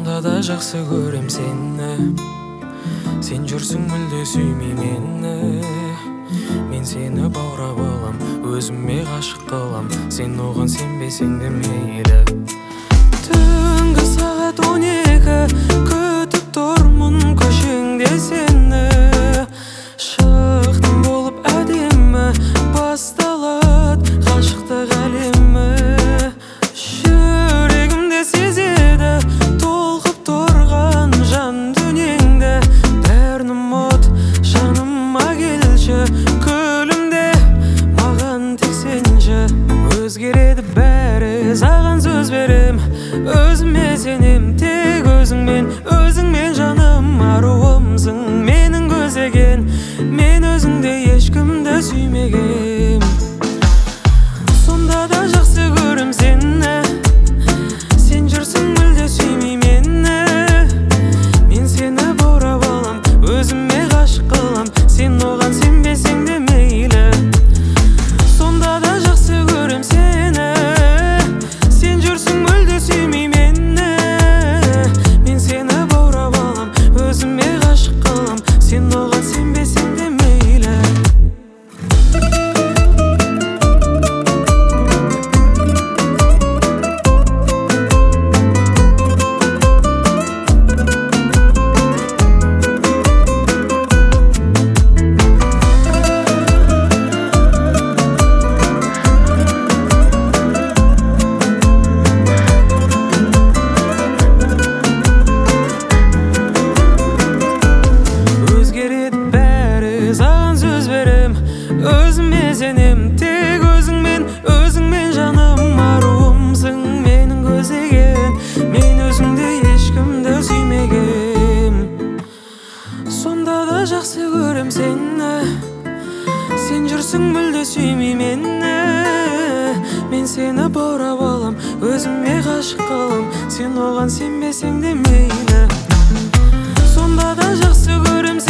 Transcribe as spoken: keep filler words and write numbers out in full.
сонда да жақсы көрем сені. Сен жүрсің мүлде сүймей мені. Мен сені баурап алам, өзіме ғашық қылам. Сен оған сенбесең де мейлі. Түнгі сағат он екі, күтіп тұрмын көшеңде сені. Шықтың болып әдемі, басталады ғашықтық әлемі. Жүрегімде сезеді толқып тұрған жан дүниеңді. Бәрін ұмыт, жаныма келші, күлімде маған тек сенші. Өзгереді бәрі, саған сөз берем, өзіме сенем, тек өзіңмен, өзіңмен жаным аруымсың, менің көздеген. Мен өзіңде ешкімді сүймегем. Сонда да жақсы көрем сені. Сен жүрсің мүлде сүймей мені. Мен сені баурап алам, өзіме ғашық қылам. Сен оған сенбесең де мейлі. Сонда да жақсы көрем сені. Сен жүрсің мүлде сүймей мені. Мен сені баурап алам, өзіме ғашық қылам. Сен оған сенбесең де мейлі. Саған сөз берем, өзіме сенем, тек өзіңмен, өзіңмен жаным аруымсың, менің көздеген. Мен өзіңді ешкімді сүймегем. Сонда да жақсы көрем сені. Сен жүрсің мүлде сүймей мені. Мен сені баурап алам, өзіме ғашық қылам. Сен оған сенбесең де мейлі. Сонда да жақсы көрем